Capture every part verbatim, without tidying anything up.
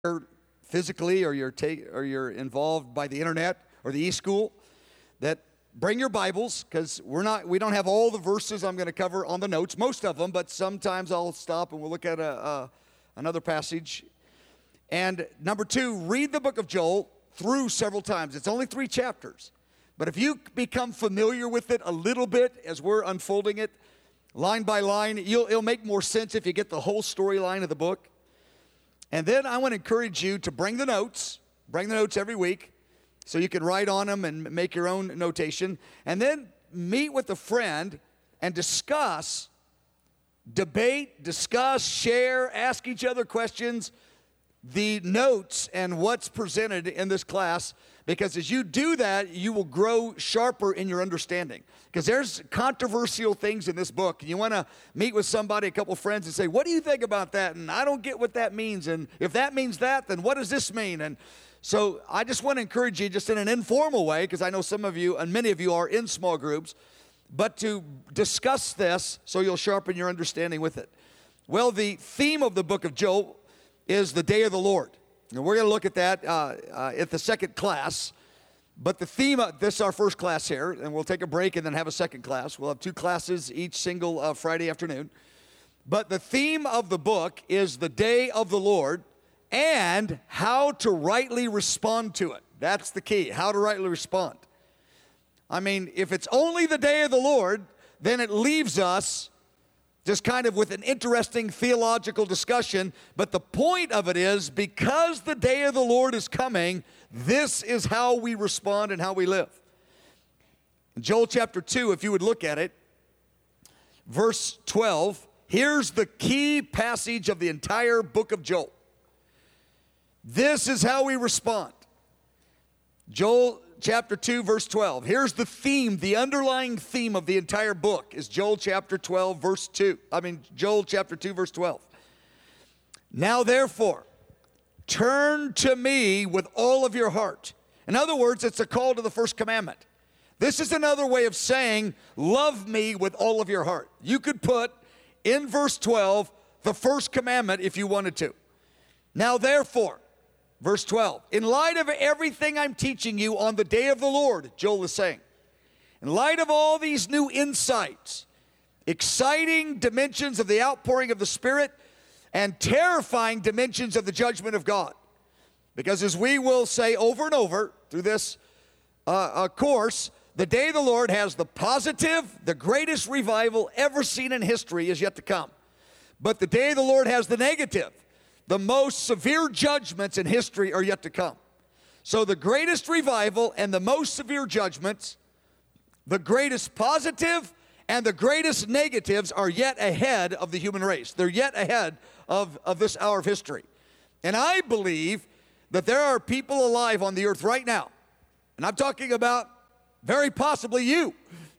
physically or you're take, or you're involved by the internet or the e-school, that bring your Bibles, because we're not we don't have all the verses I'm going to cover on the notes, most of them, but sometimes I'll stop and we'll look at a, a another passage. And number two, read the book of Joel through several times. It's only three chapters, but if you become familiar with it a little bit as we're unfolding it line by line, you'll, it'll make more sense if you get the whole storyline of the book. And then I want to encourage you to bring the notes, bring the notes every week so you can write on them and make your own notation. And then meet with a friend and discuss, debate, discuss, share, ask each other questions, the notes and what's presented in this class, because as you do that, you will grow sharper in your understanding. Because there's controversial things in this book, and you want to meet with somebody, a couple friends, and say, what do you think about that? And I don't get what that means, and if that means that, then what does this mean? And so I just want to encourage you, just in an informal way, because I know some of you, and many of you are in small groups, but to discuss this so you'll sharpen your understanding with it. Well, the theme of the book of Joel is the day of the Lord. And we're going to look at that uh, uh, at the second class. But the theme, of, this is our first class here, and we'll take a break and then have a second class. We'll have two classes each single uh, Friday afternoon. But the theme of the book is the day of the Lord and how to rightly respond to it. That's the key, how to rightly respond. I mean, if it's only the day of the Lord, then it leaves us just kind of with an interesting theological discussion. But the point of it is, because the day of the Lord is coming, this is how we respond and how we live. In Joel chapter two, if you would look at it, verse twelve, here's the key passage of the entire book of Joel. This is how we respond. Joel chapter two, verse twelve. Here's the theme, the underlying theme of the entire book is Joel chapter twelve, verse two. I mean, Joel chapter two, verse twelve. Now therefore, turn to me with all of your heart. In other words, it's a call to the first commandment. This is another way of saying, love me with all of your heart. You could put in verse twelve the first commandment if you wanted to. Now therefore, verse twelve, in light of everything I'm teaching you on the day of the Lord, Joel is saying, in light of all these new insights, exciting dimensions of the outpouring of the Spirit, and terrifying dimensions of the judgment of God. Because as we will say over and over through this uh, uh, course, the day of the Lord has the positive, the greatest revival ever seen in history is yet to come. But the day of the Lord has the negative. The most severe judgments in history are yet to come. So the greatest revival and the most severe judgments, the greatest positive and the greatest negatives are yet ahead of the human race. They're yet ahead of, of this hour of history. And I believe that there are people alive on the earth right now, and I'm talking about very possibly you,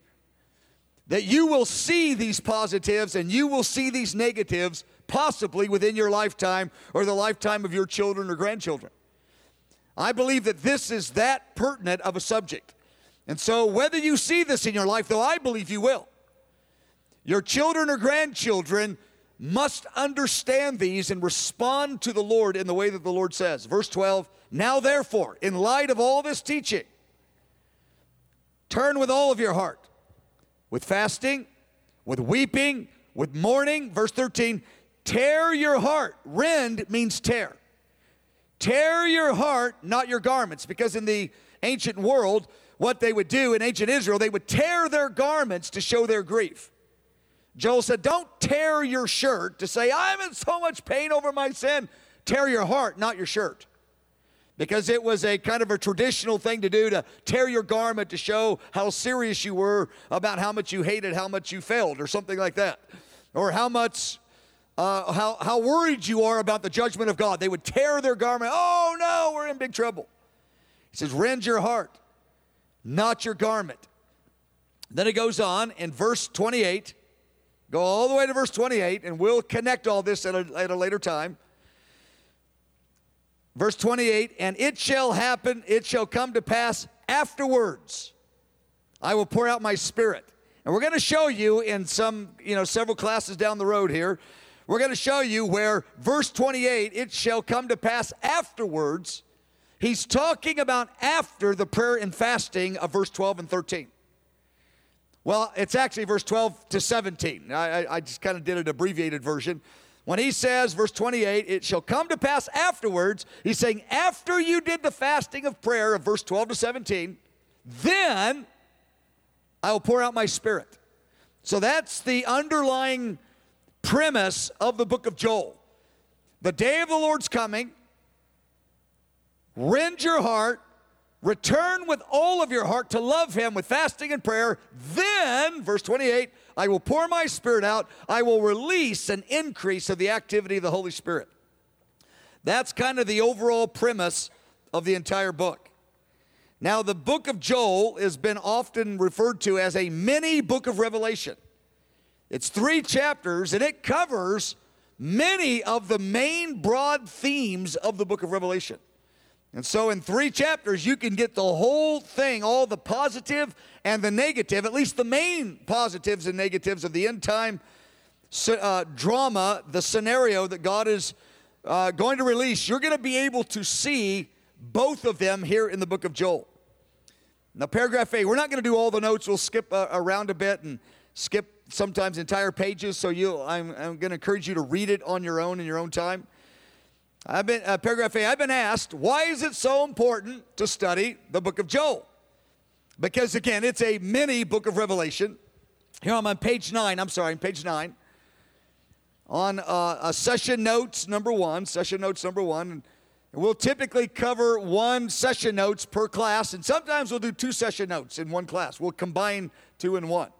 that you will see these positives and you will see these negatives possibly within your lifetime or the lifetime of your children or grandchildren. I believe that this is that pertinent of a subject. And so whether you see this in your life, though I believe you will, your children or grandchildren must understand these and respond to the Lord in the way that the Lord says. Verse twelve, now therefore, in light of all this teaching, turn with all of your heart, with fasting, with weeping, with mourning. Verse thirteen, tear your heart. Rend means tear. Tear your heart, not your garments. Because in the ancient world, what they would do in ancient Israel, they would tear their garments to show their grief. Joel said, don't tear your shirt to say, I'm in so much pain over my sin. Tear your heart, not your shirt. Because it was a kind of a traditional thing to do, to tear your garment to show how serious you were about how much you hated, how much you failed, or something like that. Or how much, uh, how, how worried you are about the judgment of God. They would tear their garment. Oh, no, we're in big trouble. He says, rend your heart, not your garment. Then it goes on in verse twenty-eight. Go all the way to verse twenty-eight, and we'll connect all this at a, at a later time. Verse twenty-eight, and it shall happen, it shall come to pass afterwards, I will pour out my Spirit. And we're going to show you in some, you know, several classes down the road here, we're we're going to show you where verse twenty-eight, it shall come to pass afterwards. He's talking about after the prayer and fasting of verse twelve and thirteen. Well, it's actually verse twelve to seventeen. I, I, I just kind of did an abbreviated version. When he says, verse twenty-eight, it shall come to pass afterwards, he's saying after you did the fasting of prayer of verse twelve to seventeen, then I will pour out my Spirit. So that's the underlying premise of the book of Joel. The day of the Lord's coming. Rend your heart. Return with all of your heart to love him with fasting and prayer. Then, verse twenty-eight, I will pour my Spirit out. I will release an increase of the activity of the Holy Spirit. That's kind of the overall premise of the entire book. Now, the book of Joel has been often referred to as a mini book of Revelation. It's three chapters, and it covers many of the main broad themes of the book of Revelation. And so in three chapters, you can get the whole thing, all the positive and the negative, at least the main positives and negatives of the end time uh, drama, the scenario that God is uh, going to release. You're going to be able to see both of them here in the book of Joel. Now, paragraph A, we're not going to do all the notes. We'll skip uh, around a bit and skip sometimes entire pages. So you, I'm, I'm going to encourage you to read it on your own in your own time. I've been, uh, paragraph A, I've been asked, why is it so important to study the book of Joel? Because, again, it's a mini book of Revelation. Here I'm on page nine. I'm sorry, on page nine. On uh, a session notes number one, session notes number one. And we'll typically cover one session notes per class, and sometimes we'll do two session notes in one class. We'll combine two in one.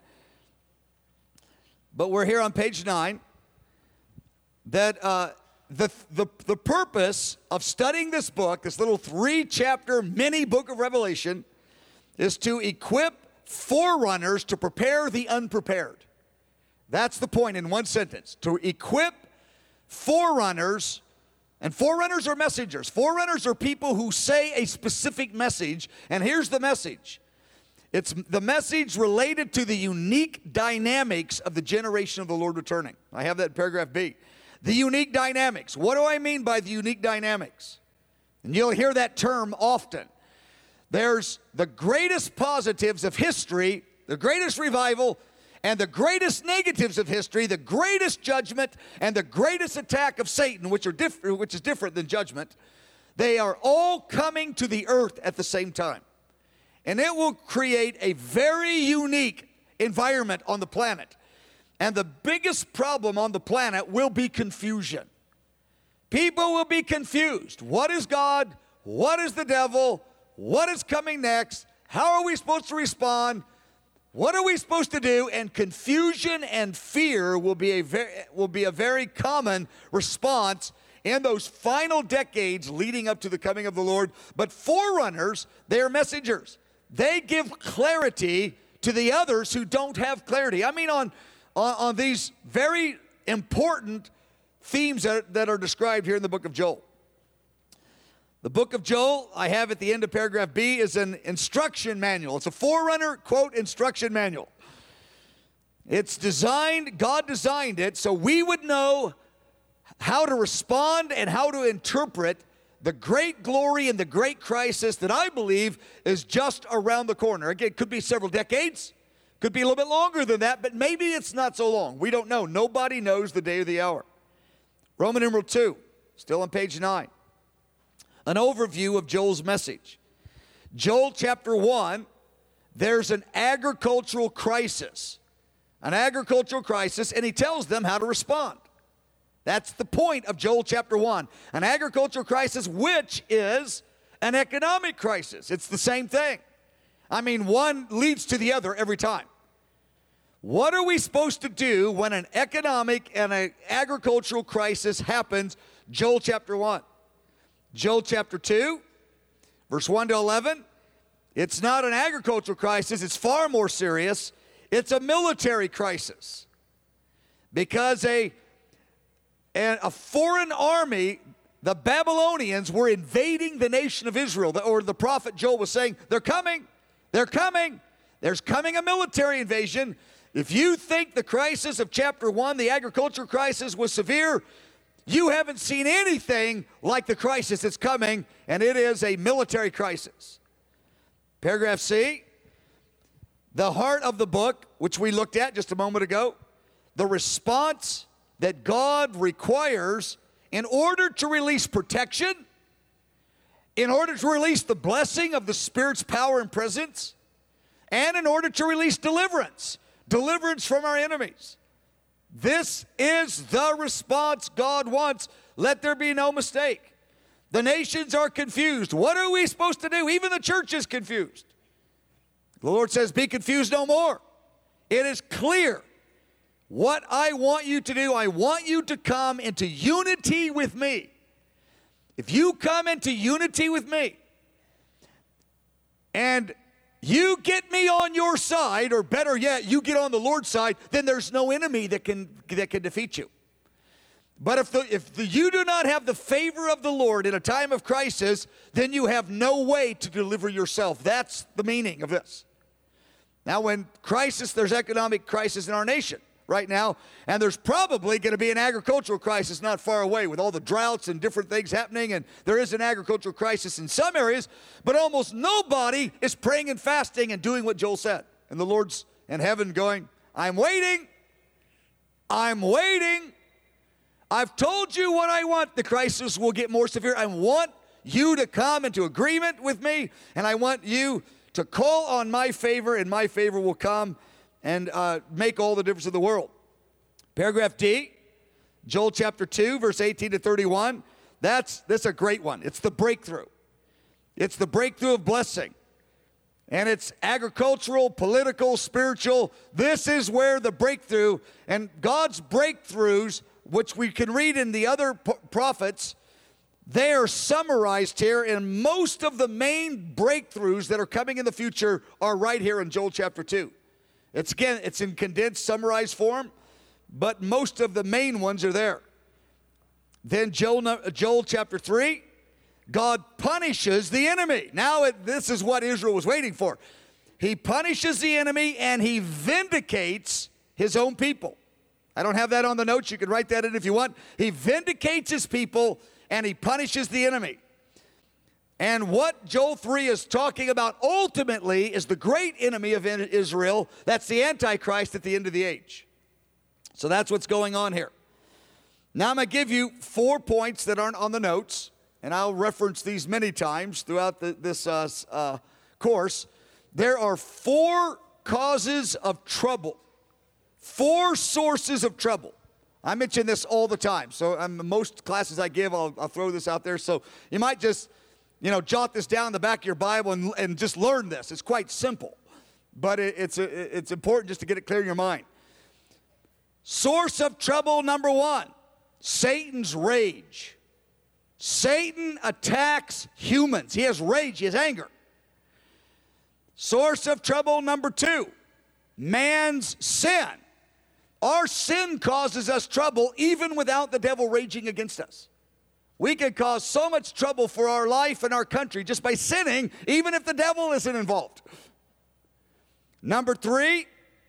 But we're here on page nine. That... Uh, The, the, the purpose of studying this book, this little three-chapter mini book of Revelation, is to equip forerunners to prepare the unprepared. That's the point in one sentence. To equip forerunners, and forerunners are messengers. Forerunners are people who say a specific message, and here's the message. It's the message related to the unique dynamics of the generation of the Lord returning. I have that in paragraph B. The unique dynamics. What do I mean by the unique dynamics? And you'll hear that term often. There's the greatest positives of history, the greatest revival, and the greatest negatives of history, the greatest judgment, and the greatest attack of Satan, which are diff- which is different than judgment. They are all coming to the earth at the same time. And it will create a very unique environment on the planet. And the biggest problem on the planet will be confusion. People will be confused. What is God? What is the devil? What is coming next? How are we supposed to respond? What are we supposed to do? And confusion and fear will be a very, will be a very common response in those final decades leading up to the coming of the Lord. But forerunners, they are messengers. They give clarity to the others who don't have clarity. I mean, on On, on these very important themes that, that are described here in the book of Joel. The book of Joel, I have at the end of paragraph B, is an instruction manual. It's a forerunner, quote, instruction manual. It's designed, God designed it, so we would know how to respond and how to interpret the great glory and the great crisis that I believe is just around the corner. Again, it could be several decades. Could be a little bit longer than that, but maybe it's not so long. We don't know. Nobody knows the day or the hour. Roman numeral two, still on page nine. An overview of Joel's message. Joel chapter one, there's an agricultural crisis. An agricultural crisis, and he tells them how to respond. That's the point of Joel chapter one. An agricultural crisis, which is an economic crisis. It's the same thing. I mean, one leads to the other every time. What are we supposed to do when an economic and an agricultural crisis happens? Joel chapter one. Joel chapter two, verse one to eleven. It's not an agricultural crisis. It's far more serious. It's a military crisis. Because a, a, a foreign army, the Babylonians, were invading the nation of Israel. Or the prophet Joel was saying, they're coming. They're coming. There's coming a military invasion. If you think the crisis of chapter one, the agricultural crisis, was severe, you haven't seen anything like the crisis that's coming, and it is a military crisis. Paragraph C, the heart of the book, which we looked at just a moment ago, the response that God requires in order to release protection, in order to release the blessing of the Spirit's power and presence, and in order to release deliverance, deliverance from our enemies. This is the response God wants. Let there be no mistake. The nations are confused. What are we supposed to do? Even the church is confused. The Lord says, be confused no more. It is clear what I want you to do. I want you to come into unity with me. If you come into unity with me and you get me on your side, or better yet, you get on the Lord's side, then there's no enemy that can, that can defeat you. But if, the, if the, you do not have the favor of the Lord in a time of crisis, then you have no way to deliver yourself. That's the meaning of this. Now, when crisis, there's economic crisis in our nation right now, and there's probably going to be an agricultural crisis not far away with all the droughts and different things happening, and there is an agricultural crisis in some areas, but almost nobody is praying and fasting and doing what Joel said. And the Lord's in heaven going, I'm waiting, I'm waiting. I've told you what I want. The crisis will get more severe. I want you to come into agreement with me, and I want you to call on my favor, and my favor will come and uh, make all the difference in the world. Paragraph D, Joel chapter two, verse eighteen to thirty-one. That's, that's a great one. It's the breakthrough. It's the breakthrough of blessing. And it's agricultural, political, spiritual. This is where the breakthrough, and God's breakthroughs, which we can read in the other p- prophets, they are summarized here, and most of the main breakthroughs that are coming in the future are right here in Joel chapter two. It's again, it's in condensed, summarized form, but most of the main ones are there. Then Joel, Joel chapter three, God punishes the enemy. Now it, this is what Israel was waiting for. He punishes the enemy and he vindicates his own people. I don't have that on the notes. You can write that in if you want. He vindicates his people and he punishes the enemy. And what Joel three is talking about ultimately is the great enemy of Israel. That's the Antichrist at the end of the age. So that's what's going on here. Now I'm going to give you four points that aren't on the notes, and I'll reference these many times throughout the, this uh, uh, course. There are four causes of trouble, four sources of trouble. I mention this all the time. So um, most classes I give, I'll, I'll throw this out there. So you might just, you know, jot this down in the back of your Bible and, and just learn this. It's quite simple, but it, it's, a, it's important just to get it clear in your mind. Source of trouble number one, Satan's rage. Satan attacks humans. He has rage, he has anger. Source of trouble number two, man's sin. Our sin causes us trouble even without the devil raging against us. We can cause so much trouble for our life and our country just by sinning, even if the devil isn't involved. Number three,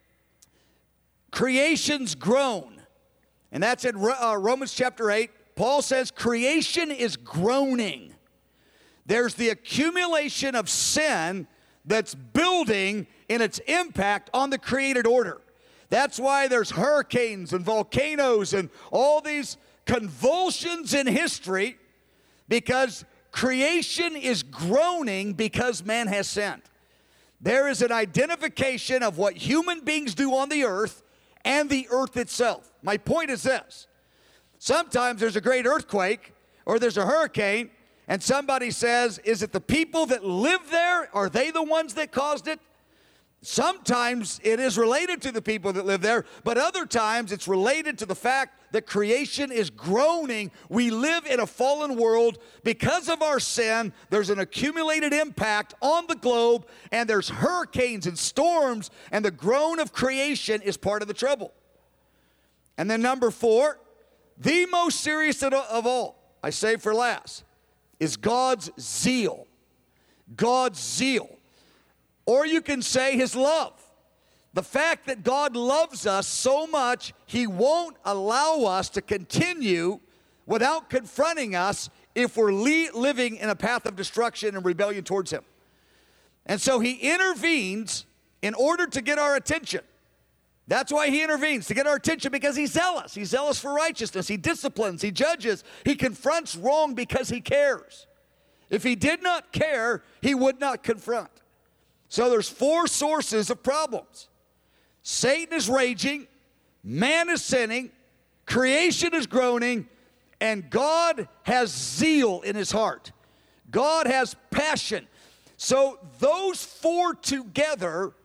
creation's groan. And that's in uh, Romans chapter eight. Paul says creation is groaning. There's the accumulation of sin that's building in its impact on the created order. That's why there's hurricanes and volcanoes and all these convulsions in history, because creation is groaning because man has sinned. There is an identification of what human beings do on the earth and the earth itself. My point is this. Sometimes there's a great earthquake or there's a hurricane and somebody says, is it the people that live there? Are they the ones that caused it? Sometimes it is related to the people that live there, but other times it's related to the fact that creation is groaning. We live in a fallen world. Because of our sin, there's an accumulated impact on the globe, and there's hurricanes and storms, and the groan of creation is part of the trouble. And then number four, the most serious of all, I say for last, is God's zeal. God's zeal. Or you can say his love. the fact that God loves us so much, he won't allow us to continue without confronting us if we're li- living in a path of destruction and rebellion towards him. And so he intervenes in order to get our attention. That's why he intervenes, to get our attention, because he's zealous. He's zealous for righteousness. He disciplines. He judges. He confronts wrong because he cares. If he did not care, he would not confront. So there's four sources of problems. Satan is raging, man is sinning, creation is groaning, and God has zeal in his heart. God has passion. So those four together,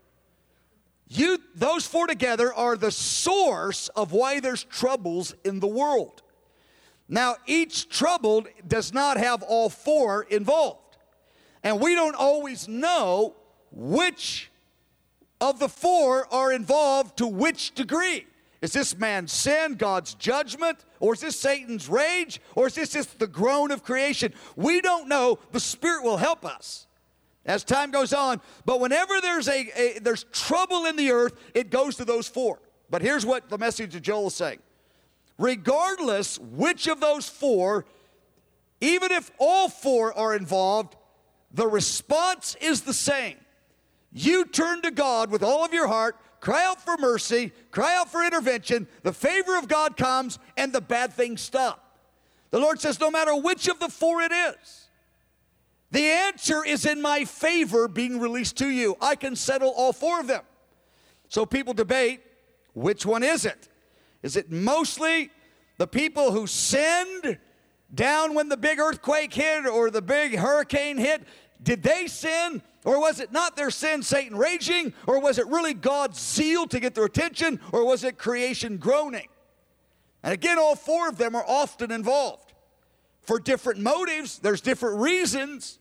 you those four together are the source of why there's troubles in the world. Now, each trouble does not have all four involved. And we don't always know which of the four are involved to which degree. Is this man's sin, God's judgment, or is this Satan's rage, or is this just the groan of creation? We don't know. The Spirit will help us as time goes on. But whenever there's a, a there's trouble in the earth, it goes to those four. But here's what the message of Joel is saying. Regardless which of those four, even if all four are involved, the response is the same. You turn to God with all of your heart, cry out for mercy, cry out for intervention, the favor of God comes, and the bad things stop. The Lord says, no matter which of the four it is, the answer is in my favor being released to you. I can settle all four of them. So people debate, which one is it? Is it mostly the people who sinned down when the big earthquake hit or the big hurricane hit? Did they sin? Or was it not their sin, Satan raging? Or was it really God's zeal to get their attention? Or was it creation groaning? And again, all four of them are often involved. For different motives, there's different reasons,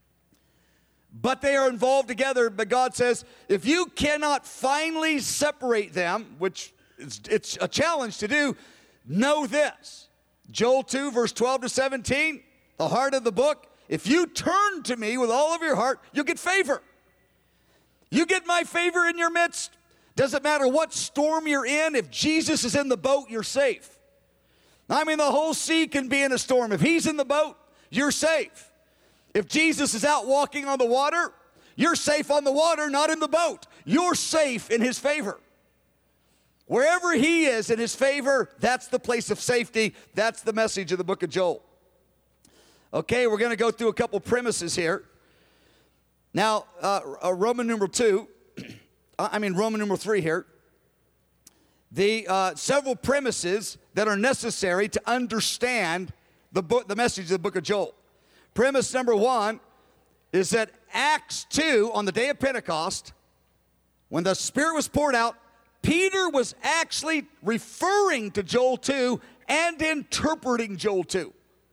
but they are involved together. But God says, if you cannot finally separate them, which it's, it's a challenge to do, know this. Joel two, verse twelve to seventeen, the heart of the book. If you turn to me with all of your heart, you'll get favor. You get my favor in your midst. Doesn't matter what storm you're in. If Jesus is in the boat, you're safe. I mean, the whole sea can be in a storm. If he's in the boat, you're safe. If Jesus is out walking on the water, you're safe on the water, not in the boat. You're safe in his favor. Wherever he is in his favor, that's the place of safety. That's the message of the book of Joel. Okay, we're going to go through a couple premises here. Now, uh, uh, Roman numeral two, I mean Roman numeral three here. The uh, several premises that are necessary to understand the book, the message of the book of Joel. Premise number one is that Acts two, on the day of Pentecost, when the Spirit was poured out, Peter was actually referring to Joel two and interpreting Joel two.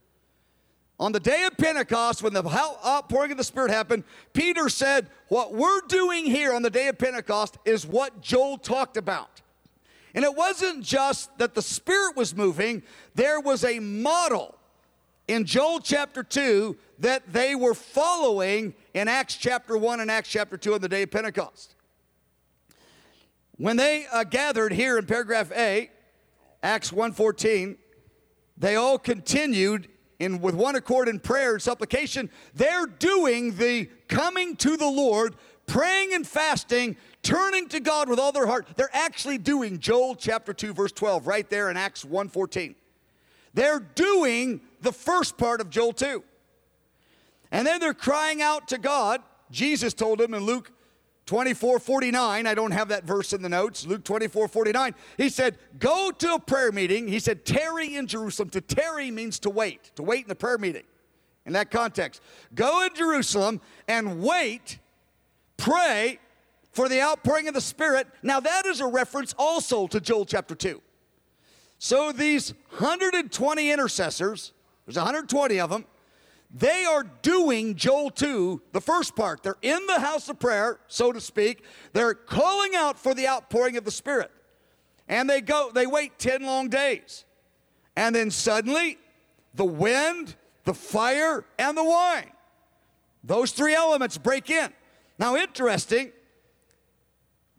On the day of Pentecost, when the outpouring of the Spirit happened, Peter said, what we're doing here on the day of Pentecost is what Joel talked about. And it wasn't just that the Spirit was moving, there was a model in Joel chapter two that they were following in Acts chapter one and Acts chapter two on the day of Pentecost. When they uh, gathered here in paragraph A, Acts one fourteen, they all continued in with one accord in prayer and supplication. They're doing the coming to the Lord, praying and fasting, turning to God with all their heart. They're actually doing Joel chapter two, verse twelve, right there in Acts one fourteen. They're doing the first part of Joel two. And then they're crying out to God. Jesus told them in Luke twenty-four forty-nine, I don't have that verse in the notes, Luke twenty-four forty-nine, he said, go to a prayer meeting. He said, tarry in Jerusalem. To tarry means to wait, to wait in the prayer meeting. In that context, go in Jerusalem and wait, pray for the outpouring of the Spirit. Now that is a reference also to Joel chapter two. So these one hundred twenty intercessors, there's one hundred twenty of them, they are doing Joel two, the first part. They're in the house of prayer, so to speak. They're calling out for the outpouring of the Spirit. And they go, they wait ten long days. And then suddenly, the wind, the fire, and the wine, those three elements break in. Now, interesting,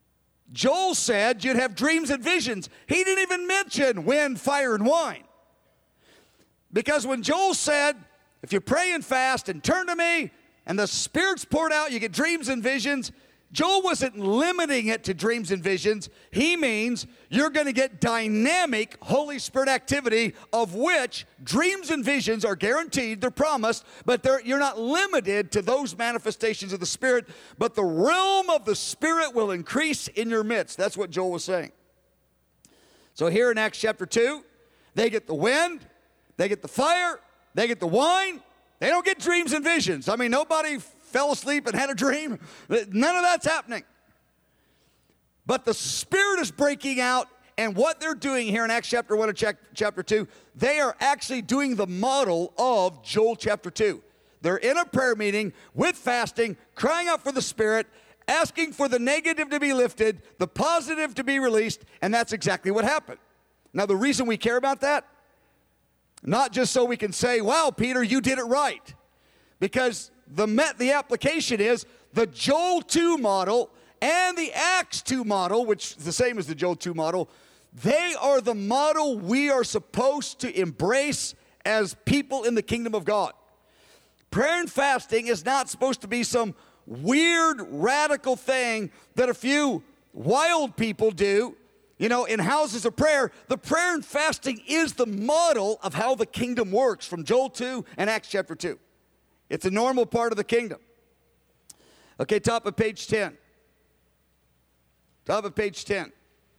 Joel said you'd have dreams and visions. He didn't even mention wind, fire, and wine. Because when Joel said, if you pray and fast and turn to me, and the Spirit's poured out, you get dreams and visions, Joel wasn't limiting it to dreams and visions. He means you're going to get dynamic Holy Spirit activity, of which dreams and visions are guaranteed, they're promised, but they're, you're not limited to those manifestations of the Spirit, but the realm of the Spirit will increase in your midst. That's what Joel was saying. So here in Acts chapter two, they get the wind, they get the fire, they get the wine. They don't get dreams and visions. I mean, nobody fell asleep and had a dream. None of that's happening. But the Spirit is breaking out, and what they're doing here in Acts chapter one and chapter two, they are actually doing the model of Joel chapter two. They're in a prayer meeting with fasting, crying out for the Spirit, asking for the negative to be lifted, the positive to be released, and that's exactly what happened. Now, the reason we care about that, not just so we can say, wow, Peter, you did it right. Because the met, the application is the Joel two model and the Acts two model, which is the same as the Joel two model. They are the model we are supposed to embrace as people in the kingdom of God. Prayer and fasting is not supposed to be some weird, radical thing that a few wild people do. You know, in houses of prayer, the prayer and fasting is the model of how the kingdom works from Joel two and Acts chapter two. It's a normal part of the kingdom. Okay, top of page ten. Top of page ten.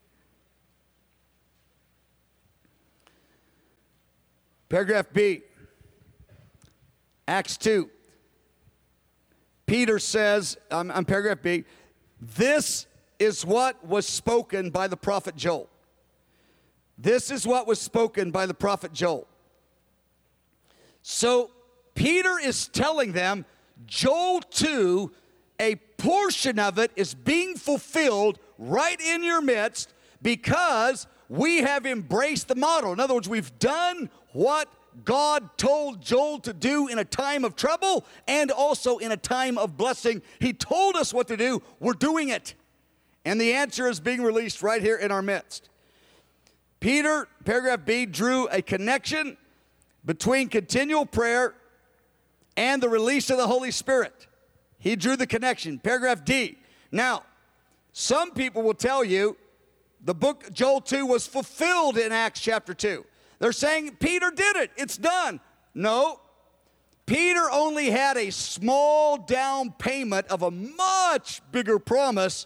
Paragraph B. Acts two. Peter says, um, on paragraph B, this is what was spoken by the prophet Joel. This is what was spoken by the prophet Joel. So Peter is telling them, Joel two, a portion of it is being fulfilled right in your midst because we have embraced the model. In other words, we've done what God told Joel to do in a time of trouble and also in a time of blessing. He told us what to do. We're doing it. And the answer is being released right here in our midst. Peter, paragraph B, drew a connection between continual prayer and the release of the Holy Spirit. He drew the connection. Paragraph D. Now, some people will tell you the book Joel two was fulfilled in Acts chapter two. They're saying Peter did it. It's done. No. Peter only had a small down payment of a much bigger promise.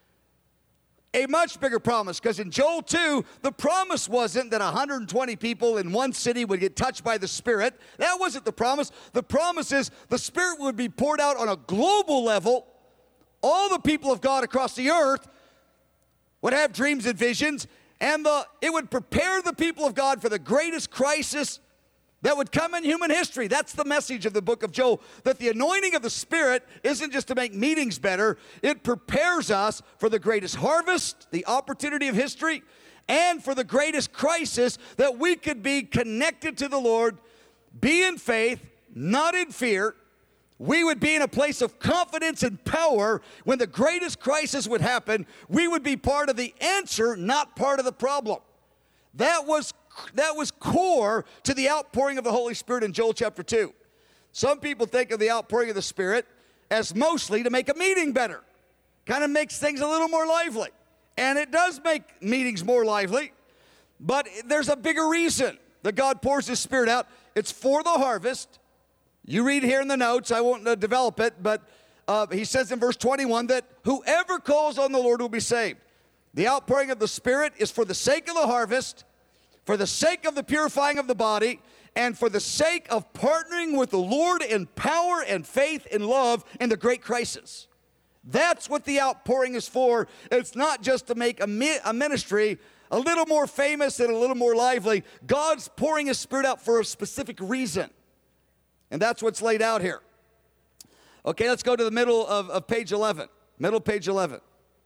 A much bigger promise, because in Joel two, the promise wasn't that one hundred twenty people in one city would get touched by the Spirit. That wasn't the promise. The promise is the Spirit would be poured out on a global level. All the people of God across the earth would have dreams and visions, and the, it would prepare the people of God for the greatest crisis that would come in human history. That's the message of the book of Joel, that the anointing of the Spirit isn't just to make meetings better. It prepares us for the greatest harvest, the opportunity of history, and for the greatest crisis, that we could be connected to the Lord, be in faith, not in fear. We would be in a place of confidence and power. When the greatest crisis would happen, we would be part of the answer, not part of the problem. That was That was core to the outpouring of the Holy Spirit in Joel chapter two. Some people think of the outpouring of the Spirit as mostly to make a meeting better. Kind of makes things a little more lively. And it does make meetings more lively. But there's a bigger reason that God pours His Spirit out. It's for the harvest. You read here in the notes, I won't uh, develop it, but uh, he says in verse twenty-one that whoever calls on the Lord will be saved. The outpouring of the Spirit is for the sake of the harvest, for the sake of the purifying of the body, and for the sake of partnering with the Lord in power and faith and love in the great crisis. That's what the outpouring is for. It's not just to make a, mi- a ministry a little more famous and a little more lively. God's pouring His Spirit out for a specific reason. And that's what's laid out here. Okay, let's go to the middle of, of page eleven. Middle page eleven.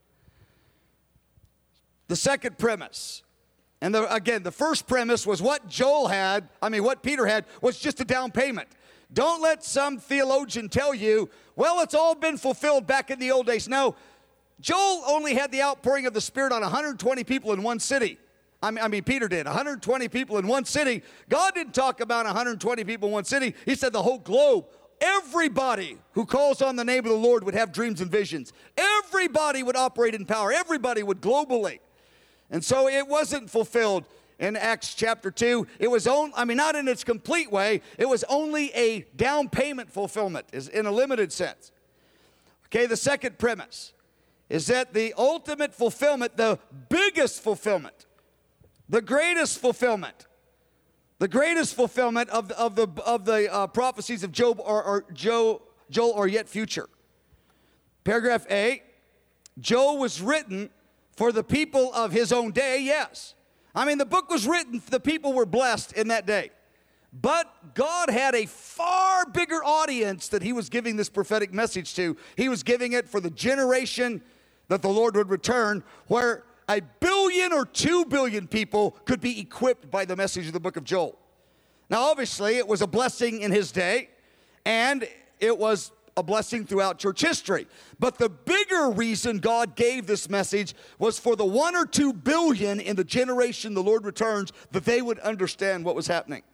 The second premise. And the, again, the first premise was what Joel had, I mean, what Peter had, was just a down payment. Don't let some theologian tell you, well, it's all been fulfilled back in the old days. No, Joel only had the outpouring of the Spirit on one hundred twenty people in one city. I mean, I mean, Peter did. one hundred twenty people in one city. God didn't talk about one hundred twenty people in one city. He said the whole globe. Everybody who calls on the name of the Lord would have dreams and visions. Everybody would operate in power. Everybody would globally. And so it wasn't fulfilled in Acts chapter two. It was only, I mean, not in its complete way. It was only a down payment fulfillment, is in a limited sense. Okay, the second premise is that the ultimate fulfillment, the biggest fulfillment, the greatest fulfillment, the greatest fulfillment of, of the, of the uh, prophecies of Job or, or Joel, Joel are yet future. Paragraph A, Joel was written for the people of his own day, yes. I mean, the book was written, the people were blessed in that day. But God had a far bigger audience that he was giving this prophetic message to. He was giving it for the generation that the Lord would return, where a billion or two billion people could be equipped by the message of the book of Joel. Now, obviously, it was a blessing in his day, and it was a blessing throughout church history. But the bigger reason God gave this message was for the one or two billion in the generation the Lord returns, that they would understand what was happening.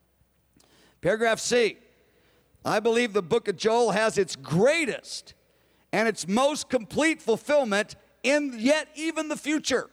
Paragraph C, I believe the book of Joel has its greatest and its most complete fulfillment in yet even the future.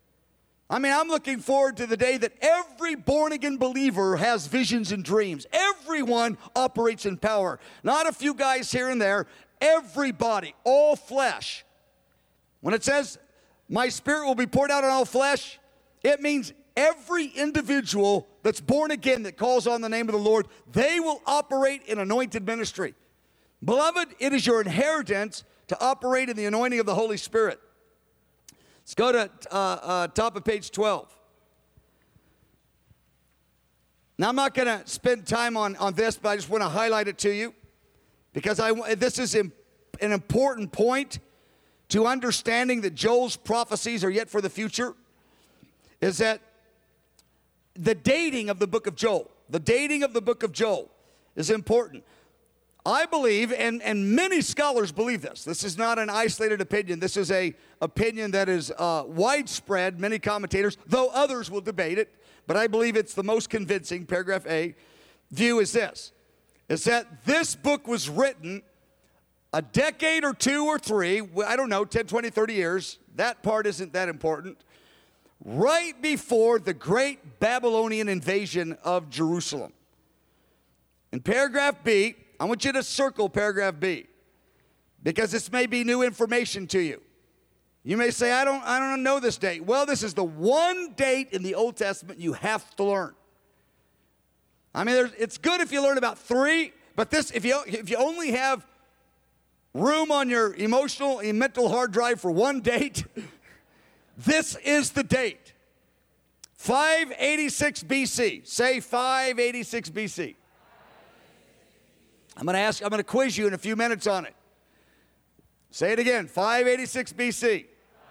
I mean, I'm looking forward to the day that every born-again believer has visions and dreams. Everyone operates in power. Not a few guys here and there. Everybody, all flesh. When it says, my spirit will be poured out on all flesh, it means every individual that's born again that calls on the name of the Lord, they will operate in anointed ministry. Beloved, it is your inheritance to operate in the anointing of the Holy Spirit. Let's go to uh, uh, top of page twelve. Now, I'm not going to spend time on, on this, but I just want to highlight it to you because I, this is an important point to understanding that Joel's prophecies are yet for the future, is that the dating of the book of Joel, the dating of the book of Joel is important. I believe, and, and many scholars believe this. This is not an isolated opinion. This is an opinion that is uh, widespread, many commentators, though others will debate it, but I believe it's the most convincing, paragraph A, view is this, is that this book was written a decade or two or three, I don't know, ten, twenty, thirty years, that part isn't that important, right before the great Babylonian invasion of Jerusalem. In paragraph B, I want you to circle paragraph B, because this may be new information to you. You may say, I don't, I don't know this date. Well, this is the one date in the Old Testament you have to learn. I mean, it's good if you learn about three, but this, if you, if you only have room on your emotional and mental hard drive for one date, this is the date. five eighty-six B C. Say five eighty-six B C. I'm going to ask, I'm going to quiz you in a few minutes on it. Say it again, five eighty-six B C.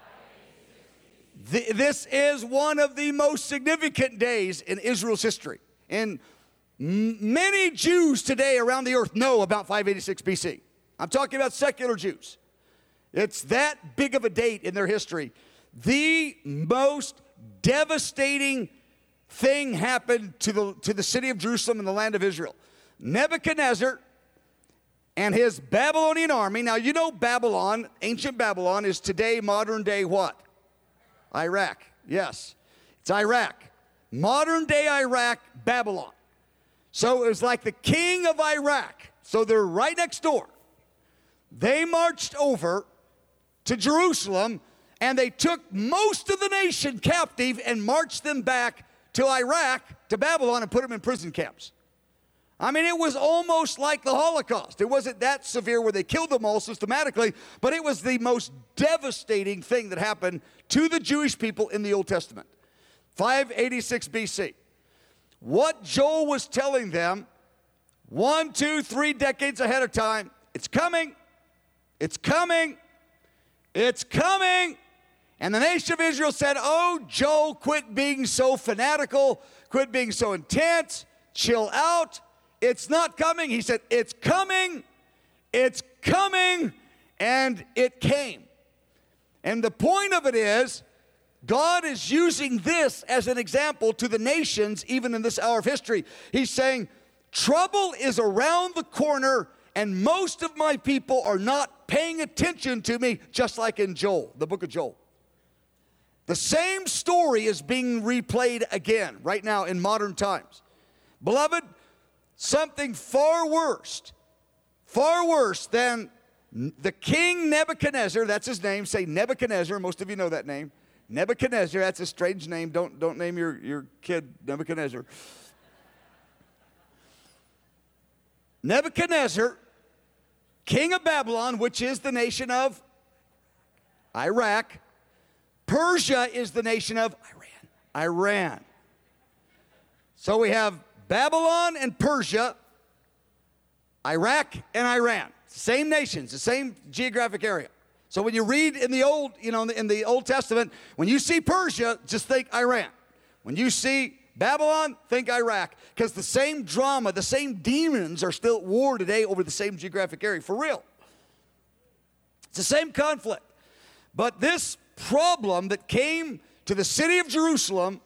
The, this is one of the most significant days in Israel's history. And m- many Jews today around the earth know about five eighty-six B C. I'm talking about secular Jews. It's that big of a date in their history. The most devastating thing happened to the, to the city of Jerusalem and the land of Israel. Nebuchadnezzar and his Babylonian army. Now, you know Babylon, ancient Babylon, is today modern day what? Iraq. Yes, it's Iraq. Modern day Iraq, Babylon. So it was like the king of Iraq. So they're right next door. They marched over to Jerusalem and they took most of the nation captive and marched them back to Iraq, to Babylon, and put them in prison camps. I mean, it was almost like the Holocaust. It wasn't that severe where they killed them all systematically, but it was the most devastating thing that happened to the Jewish people in the Old Testament. five eighty-six B C. What Joel was telling them, one, two, three decades ahead of time, it's coming, it's coming, it's coming. And the nation of Israel said, oh, Joel, quit being so fanatical, quit being so intense, chill out. It's not coming. He said, it's coming, it's coming, and it came. And the point of it is, God is using this as an example to the nations, even in this hour of history. He's saying, trouble is around the corner, and most of my people are not paying attention to me, just like in Joel, the book of Joel. The same story is being replayed again right now in modern times. Beloved, something far worse, far worse than the king Nebuchadnezzar, that's his name, say Nebuchadnezzar, most of you know that name. Nebuchadnezzar, that's a strange name. Don't, don't name your, your kid Nebuchadnezzar. Nebuchadnezzar, king of Babylon, which is the nation of Iraq. Persia is the nation of Iran. Iran. So we have Babylon and Persia, Iraq and Iran. Same nations, the same geographic area. So when you read in the old, you know, in the, in the Old Testament, when you see Persia, just think Iran. When you see Babylon, think Iraq. Because the same drama, the same demons are still at war today over the same geographic area, for real. It's the same conflict. But this problem that came to the city of Jerusalem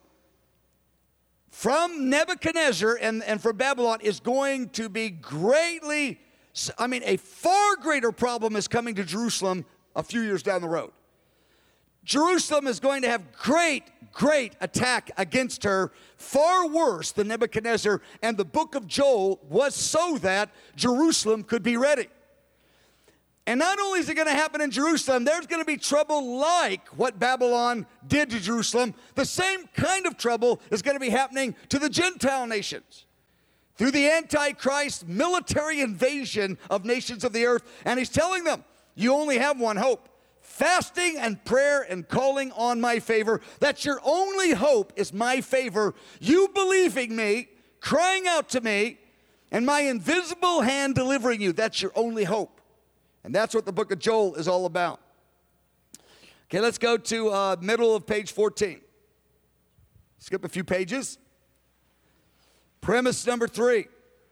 from Nebuchadnezzar and, and from Babylon is going to be greatly, I mean, a far greater problem is coming to Jerusalem a few years down the road. Jerusalem is going to have great, great attack against her, far worse than Nebuchadnezzar, and the book of Joel was so that Jerusalem could be ready. And not only is it going to happen in Jerusalem, there's going to be trouble like what Babylon did to Jerusalem. The same kind of trouble is going to be happening to the Gentile nations through the Antichrist military invasion of nations of the earth. And he's telling them, you only have one hope. Fasting and prayer and calling on my favor. That's your only hope, is my favor. You believing me, crying out to me, and my invisible hand delivering you. That's your only hope. And that's what the book of Joel is all about. Okay, let's go to uh, middle of page fourteen. Skip a few pages. Premise number three.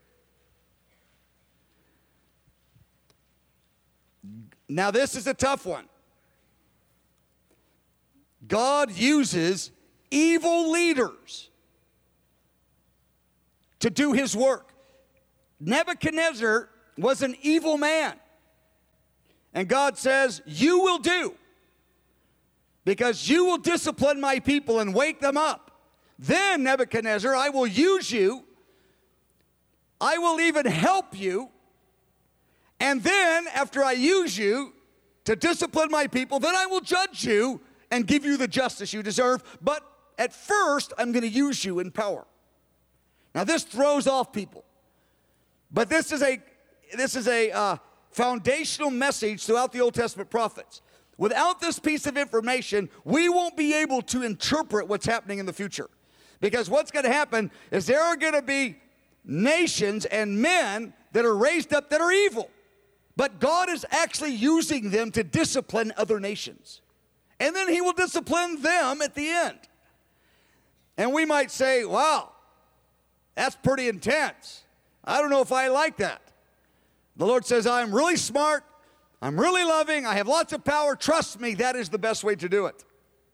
Now this is a tough one. God uses evil leaders to do his work. Nebuchadnezzar was an evil man. And God says, you will do, because you will discipline my people and wake them up. Then, Nebuchadnezzar, I will use you. I will even help you. And then, after I use you to discipline my people, then I will judge you and give you the justice you deserve. But at first, I'm going to use you in power. Now, this throws off people. But this is a, this is a uh, foundational message throughout the Old Testament prophets. Without this piece of information, we won't be able to interpret what's happening in the future. Because what's going to happen is there are going to be nations and men that are raised up that are evil. But God is actually using them to discipline other nations. And then he will discipline them at the end. And we might say, wow, that's pretty intense. I don't know if I like that. The Lord says, I'm really smart. I'm really loving. I have lots of power. Trust me, that is the best way to do it.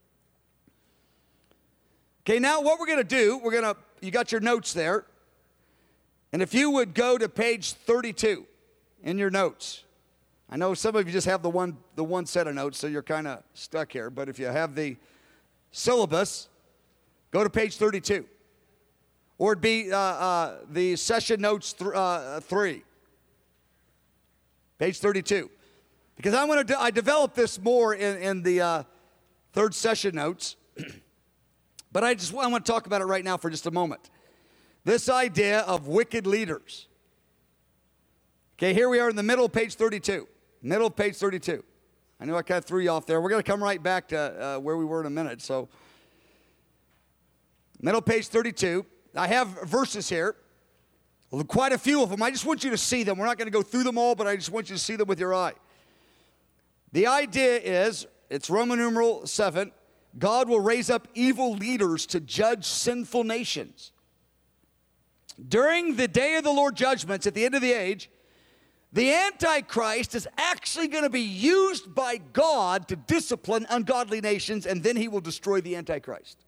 Okay, now what we're going to do, we're going to, you got your notes there. And if you would go to page thirty-two in your notes. I know some of you just have the one, the one set of notes, so you're kind of stuck here. But if you have the syllabus, go to page thirty-two. Or it'd be uh, uh, the session notes th- uh, three. Page thirty-two. Because I want to, de- I developed this more in, in the uh, third session notes. But I just I want to talk about it right now for just a moment. This idea of wicked leaders. Okay, here we are in the middle of page thirty-two. Middle of page thirty-two. I know I kind of threw you off there. We're going to come right back to uh, where we were in a minute. So, middle of page thirty-two. I have verses here. Quite a few of them. I just want you to see them. We're not going to go through them all, but I just want you to see them with your eye. The idea is, it's Roman numeral seven, God will raise up evil leaders to judge sinful nations. During the day of the Lord judgments at the end of the age, The Antichrist is actually going to be used by God to discipline ungodly nations, and then he will destroy the Antichrist.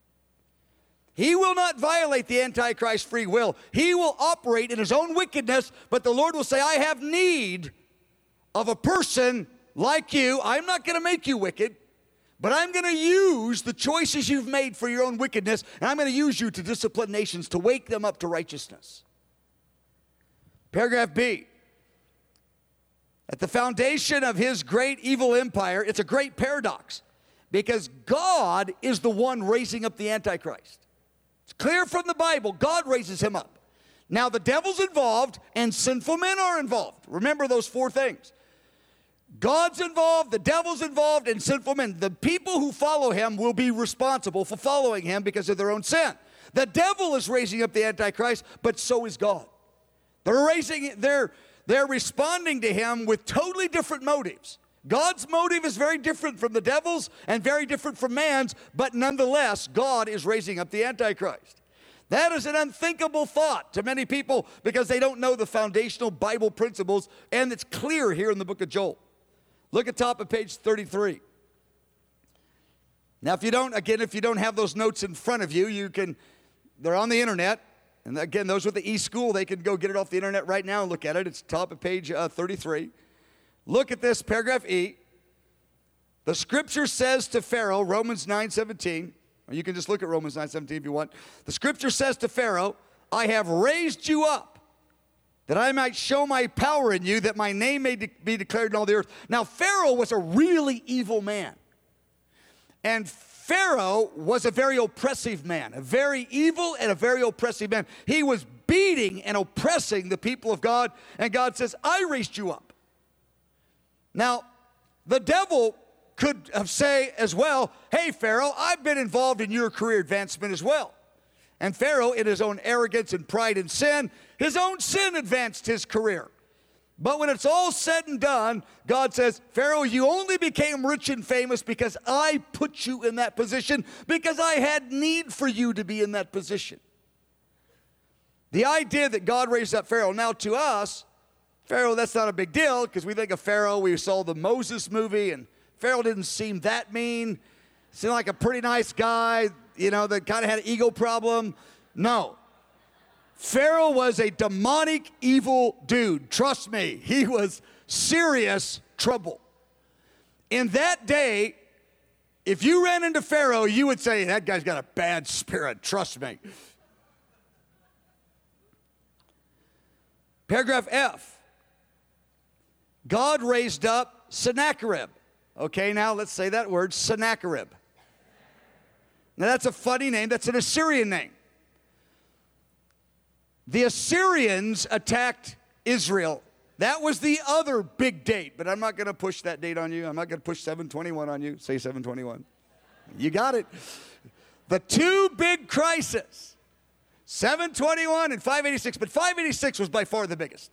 He will not violate the Antichrist's free will. He will operate in his own wickedness, but the Lord will say, I have need of a person like you. I'm not going to make you wicked, but I'm going to use the choices you've made for your own wickedness, and I'm going to use you to discipline nations, to wake them up to righteousness. Paragraph B. At the foundation of his great evil empire, it's a great paradox, because God is the one raising up the Antichrist. It's clear from the Bible, God raises him up. Now the devil's involved and sinful men are involved. Remember those four things. God's involved, the devil's involved, and sinful men. The people who follow him will be responsible for following him because of their own sin. The devil is raising up the Antichrist, but so is God. They're raising, they're They're responding to him with totally different motives. God's motive is very different from the devil's and very different from man's, but nonetheless, God is raising up the Antichrist. That is an unthinkable thought to many people because they don't know the foundational Bible principles, and it's clear here in the book of Joel. Look at top of page thirty-three. Now, if you don't, again, if you don't have those notes in front of you, you can, they're on the internet. And again, those with the e-school, they can go get it off the internet right now and look at it. It's top of page uh, thirty-three. Look at this, paragraph E. The scripture says to Pharaoh, Romans nine seventeen, or you can just look at Romans nine seventeen if you want. The scripture says to Pharaoh, I have raised you up, that I might show my power in you, that my name may de- be declared in all the earth. Now, Pharaoh was a really evil man. And Pharaoh was a very oppressive man, a very evil and a very oppressive man. He was beating and oppressing the people of God, and God says, I raised you up. Now, the devil could have say as well, hey, Pharaoh, I've been involved in your career advancement as well. And Pharaoh, in his own arrogance and pride and sin, his own sin advanced his career. But when it's all said and done, God says, Pharaoh, you only became rich and famous because I put you in that position, because I had need for you to be in that position. The idea that God raised up Pharaoh, now to us, Pharaoh, that's not a big deal, because we think of Pharaoh, we saw the Moses movie, and Pharaoh didn't seem that mean. Seemed like a pretty nice guy, you know, that kind of had an ego problem. No. Pharaoh was a demonic, evil dude. Trust me, he was serious trouble. In that day, if you ran into Pharaoh, you would say, that guy's got a bad spirit. Trust me. Paragraph F. God raised up Sennacherib. Okay, now let's say that word, Sennacherib. Now that's a funny name. That's an Assyrian name. The Assyrians attacked Israel. That was the other big date, but I'm not going to push that date on you. I'm not going to push seven twenty-one on you. Say seven twenty-one. You got it. The two big crises, seven twenty-one and five eighty-six, but five eighty-six was by far the biggest.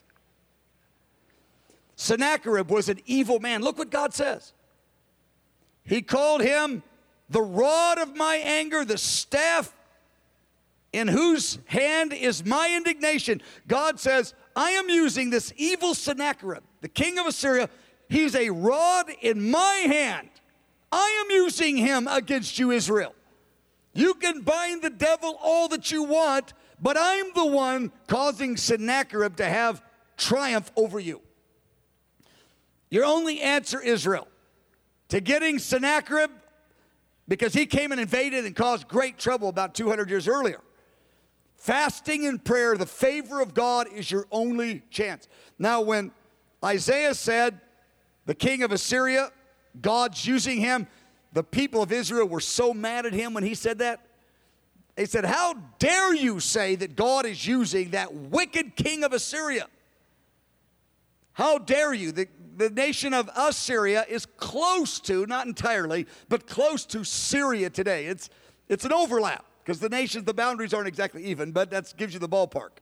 Sennacherib was an evil man. Look what God says. He called him the rod of my anger, the staff in whose hand is my indignation. God says, I am using this evil Sennacherib, the king of Assyria. He's a rod in my hand. I am using him against you, Israel. You can bind the devil all that you want, but I'm the one causing Sennacherib to have triumph over you. Your only answer, Israel, to getting Sennacherib, because he came and invaded and caused great trouble about two hundred years earlier. Fasting and prayer, the favor of God is your only chance. Now, when Isaiah said, the king of Assyria, God's using him, the people of Israel were so mad at him when he said that. They said, how dare you say that God is using that wicked king of Assyria? How dare you? The, the nation of Assyria is close to, not entirely, but close to Syria today. It's, it's an overlap. Because the nations, the boundaries aren't exactly even, but that gives you the ballpark.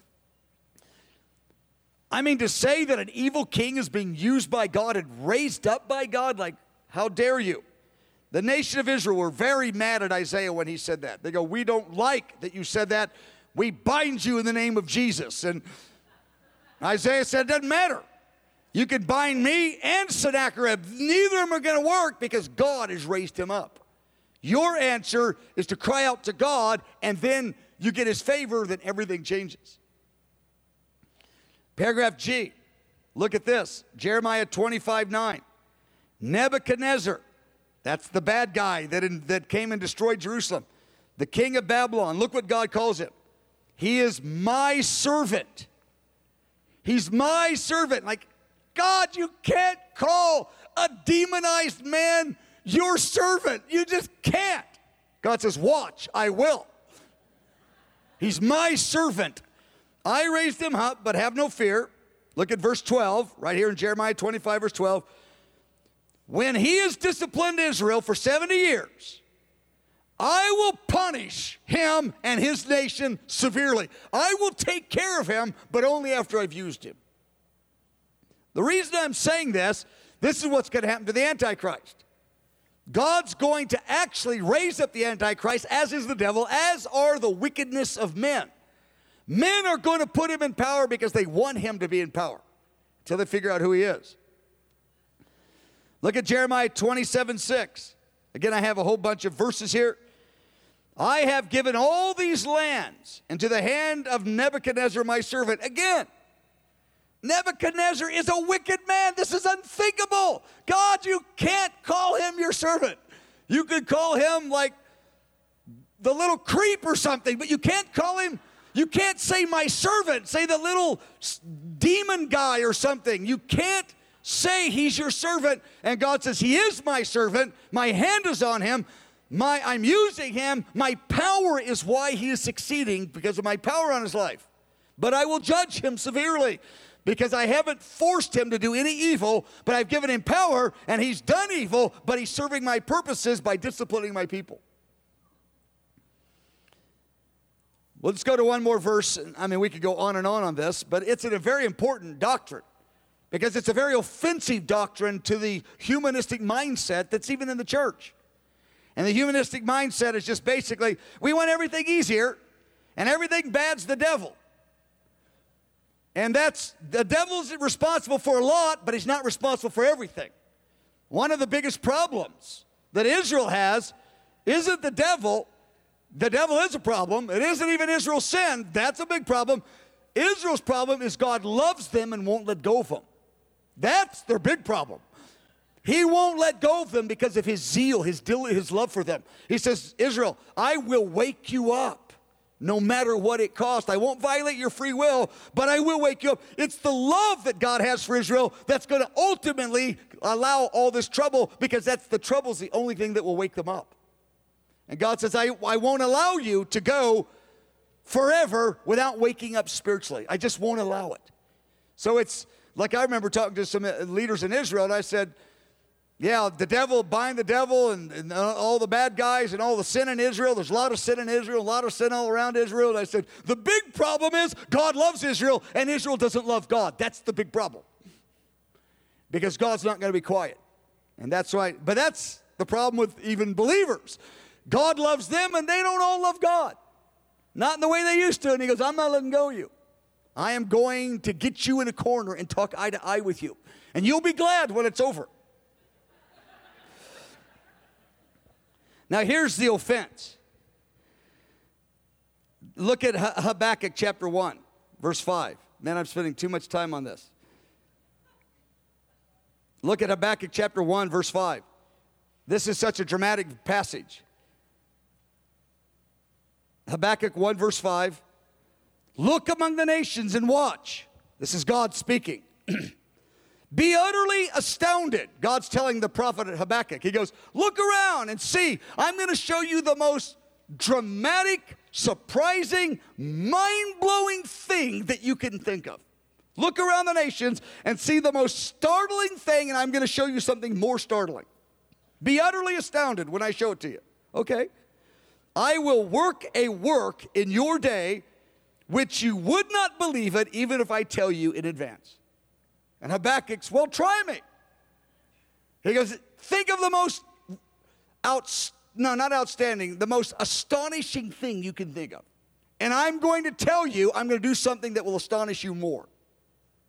I mean, to say that an evil king is being used by God and raised up by God, like, how dare you? The nation of Israel were very mad at Isaiah when he said that. They go, we don't like that you said that. We bind you in the name of Jesus. And Isaiah said, it doesn't matter. You could bind me and Sennacherib. Neither of them are going to work because God has raised him up. Your answer is to cry out to God, and then you get his favor, then everything changes. Paragraph G, look at this. Jeremiah twenty-five nine. Nebuchadnezzar, that's the bad guy that, in, that came and destroyed Jerusalem. The king of Babylon, look what God calls him. He is my servant. He's my servant. Like, God, you can't call a demonized man your servant. You just can't. God says, watch, I will. He's my servant. I raised him up, but have no fear. Look at verse twelve, right here in Jeremiah twenty-five, verse twelve. When he has disciplined Israel for seventy years, I will punish him and his nation severely. I will take care of him, but only after I've used him. The reason I'm saying this, this is what's going to happen to the Antichrist. God's going to actually raise up the Antichrist, as is the devil, as are the wickedness of men. Men are going to put him in power because they want him to be in power until they figure out who he is. Look at Jeremiah twenty-seven six. Again, I have a whole bunch of verses here. I have given all these lands into the hand of Nebuchadnezzar, my servant. Again, Nebuchadnezzar is a wicked man. This is unthinkable. God, you can't call him your servant. You could call him like the little creep or something, but you can't call him, you can't say my servant. Say the little demon guy or something. You can't say he's your servant. And God says, he is my servant. My hand is on him. My, I'm using him. My power is why he is succeeding, because of my power on his life. But I will judge him severely, because I haven't forced him to do any evil, but I've given him power, and he's done evil, but he's serving my purposes by disciplining my people. Well, let's go to one more verse. I mean, we could go on and on on this, but it's a very important doctrine, because it's a very offensive doctrine to the humanistic mindset that's even in the church. And the humanistic mindset is just basically, we want everything easier, and everything bad's the devil. And that's, the devil's responsible for a lot, but he's not responsible for everything. One of the biggest problems that Israel has isn't the devil. The devil is a problem. It isn't even Israel's sin. That's a big problem. Israel's problem is God loves them and won't let go of them. That's their big problem. He won't let go of them because of his zeal, his, his love for them. He says, Israel, I will wake you up no matter what it costs. I won't violate your free will, but I will wake you up. It's the love that God has for Israel that's going to ultimately allow all this trouble, because that's the trouble's the only thing that will wake them up. And God says, I, I won't allow you to go forever without waking up spiritually. I just won't allow it. So it's like, I remember talking to some leaders in Israel, and I said, yeah, the devil, bind the devil and, and all the bad guys and all the sin in Israel. There's a lot of sin in Israel, a lot of sin all around Israel. And I said, the big problem is God loves Israel and Israel doesn't love God. That's the big problem. Because God's not going to be quiet. And that's right. But that's the problem with even believers. God loves them and they don't all love God. Not in the way they used to. And he goes, I'm not letting go of you. I am going to get you in a corner and talk eye to eye with you. And you'll be glad when it's over. Now, here's the offense. Look at Habakkuk chapter one, verse five. Man, I'm spending too much time on this. Look at Habakkuk chapter one, verse five. This is such a dramatic passage. Habakkuk one, verse five. Look among the nations and watch. This is God speaking. Be utterly astounded. God's telling the prophet Habakkuk. He goes, look around and see. I'm going to show you the most dramatic, surprising, mind-blowing thing that you can think of. Look around the nations and see the most startling thing, and I'm going to show you something more startling. Be utterly astounded when I show it to you. Okay? I will work a work in your day which you would not believe it even if I tell you in advance. And Habakkuk's, well, try me. He goes, think of the most, out, no, not outstanding, the most astonishing thing you can think of. And I'm going to tell you, I'm going to do something that will astonish you more.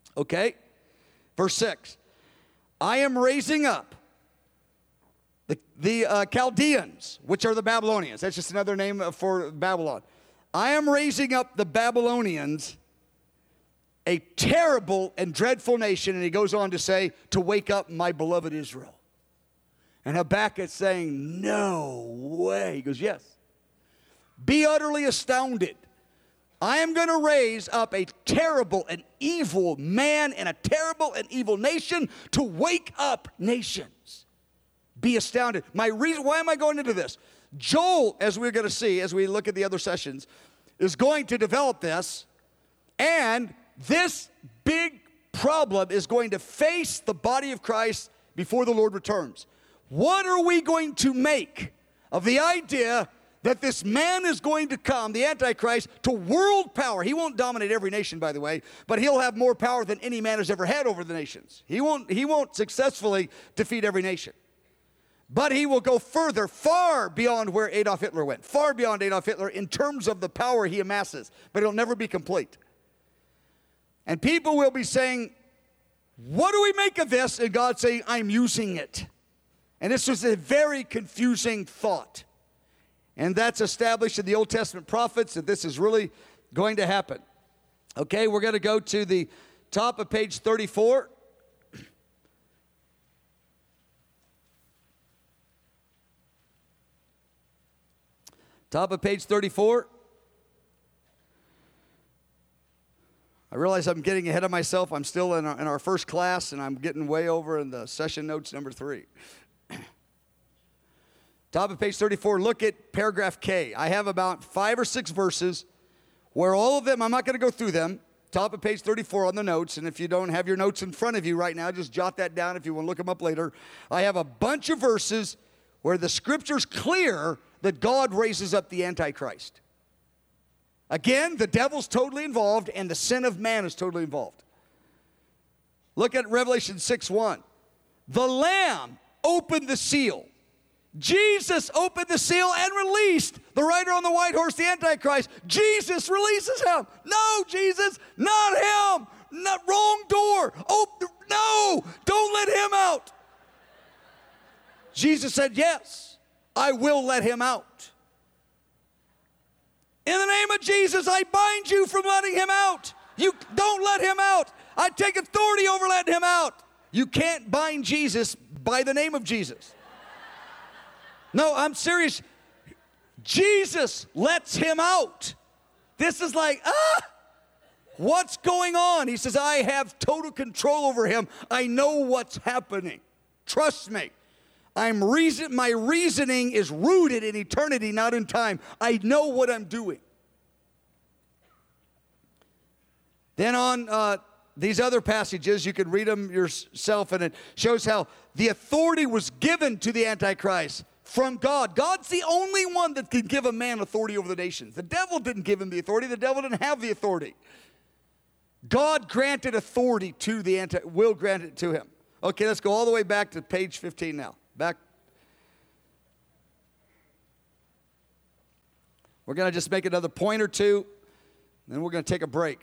Okay? Verse six. I am raising up the, the uh, Chaldeans, which are the Babylonians. That's just another name for Babylon. I am raising up the Babylonians, a terrible and dreadful nation. And he goes on to say, to wake up my beloved Israel. And Habakkuk is saying, no way. He goes, yes. Be utterly astounded. I am going to raise up a terrible and evil man and a terrible and evil nation to wake up nations. Be astounded. My reason, why am I going into this? Joel, as we're going to see as we look at the other sessions, is going to develop this, and this big problem is going to face the body of Christ before the Lord returns. What are we going to make of the idea that this man is going to come, the Antichrist, to world power? He won't dominate every nation, by the way, but he'll have more power than any man has ever had over the nations. He won't, he won't successfully defeat every nation. But he will go further, far beyond where Adolf Hitler went, far beyond Adolf Hitler in terms of the power he amasses, but it'll never be complete. And people will be saying, what do we make of this? And God saying, I'm using it. And this was a very confusing thought. And that's established in the Old Testament prophets that this is really going to happen. Okay, we're going to go to the top of page thirty-four. Top of page thirty-four. I realize I'm getting ahead of myself. I'm still in our, in our first class, and I'm getting way over in the session notes number three. Top of page thirty-four, look at paragraph K. I have about five or six verses where all of them, I'm not going to go through them. Top of page thirty-four on the notes, and if you don't have your notes in front of you right now, just jot that down if you want to look them up later. I have a bunch of verses where the Scripture's clear that God raises up the Antichrist. Again, the devil's totally involved, and the sin of man is totally involved. Look at Revelation six one. The Lamb opened the seal. Jesus opened the seal and released the rider on the white horse, the Antichrist. Jesus releases him. No, Jesus, not him. Not, wrong door. Oh, no, don't let him out. Jesus said, yes, I will let him out. In the name of Jesus, I bind you from letting him out. You don't let him out. I take authority over letting him out. You can't bind Jesus by the name of Jesus. No, I'm serious. Jesus lets him out. This is like, ah, what's going on? He says, I have total control over him. I know what's happening. Trust me. I'm reason, my reasoning is rooted in eternity, not in time. I know what I'm doing. Then on uh, these other passages, you can read them yourself, and it shows how the authority was given to the Antichrist from God. God's the only one that can give a man authority over the nations. The devil didn't give him the authority. The devil didn't have the authority. God granted authority to the anti, will grant it to him. Okay, let's go all the way back to page fifteen now. Back. We're going to just make another point or two, then we're going to take a break.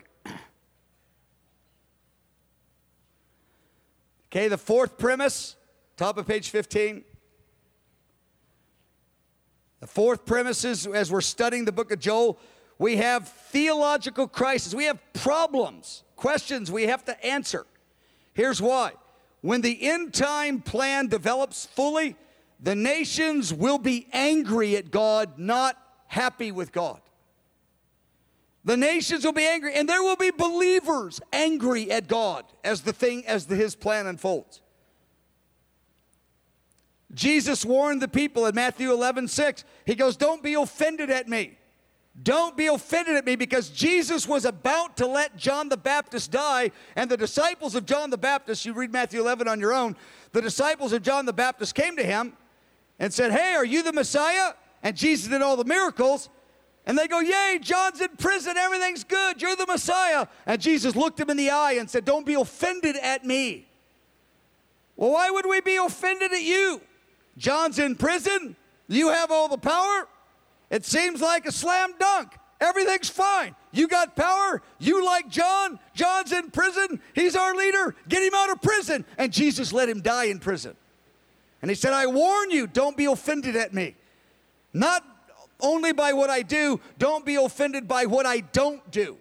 Okay, the fourth premise, top of page fifteen. The fourth premise is, as we're studying the book of Joel, we have theological crisis. We have problems, questions we have to answer. Here's why. When the end time plan develops fully, the nations will be angry at God, not happy with God. The nations will be angry, and there will be believers angry at God as the thing, as the, his plan unfolds. Jesus warned the people in Matthew eleven six. He goes, don't be offended at me. Don't be offended at me, because Jesus was about to let John the Baptist die, and the disciples of John the Baptist, you read Matthew eleven on your own, the disciples of John the Baptist came to him and said, hey, are you the Messiah? And Jesus did all the miracles. And they go, yay, John's in prison, everything's good, you're the Messiah. And Jesus looked him in the eye and said, don't be offended at me. Well, why would we be offended at you? John's in prison, you have all the power. It seems like a slam dunk. Everything's fine. You got power. You like John. John's in prison. He's our leader. Get him out of prison. And Jesus let him die in prison. And he said, I warn you, don't be offended at me. Not only by what I do, don't be offended by what I don't do.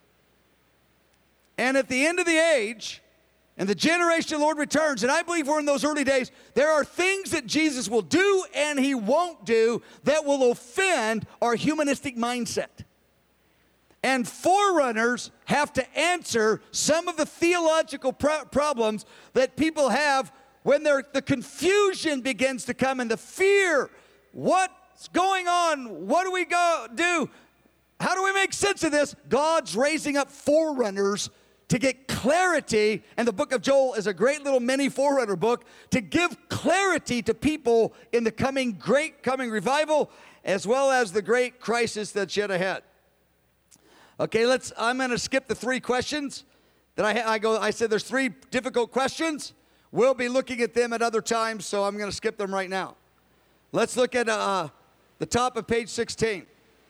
And at the end of the age, and the generation of the Lord returns, and I believe we're in those early days, there are things that Jesus will do and he won't do that will offend our humanistic mindset. And forerunners have to answer some of the theological pro- problems that people have when the confusion begins to come and the fear. What's going on? What do we go do? How do we make sense of this? God's raising up forerunners to get clarity, and the book of Joel is a great little mini forerunner book to give clarity to people in the coming great coming revival, as well as the great crisis that's yet ahead. Okay, let's. I'm going to skip the three questions that I, I go. I said there's three difficult questions. We'll be looking at them at other times, so I'm going to skip them right now. Let's look at uh, the top of page sixteen.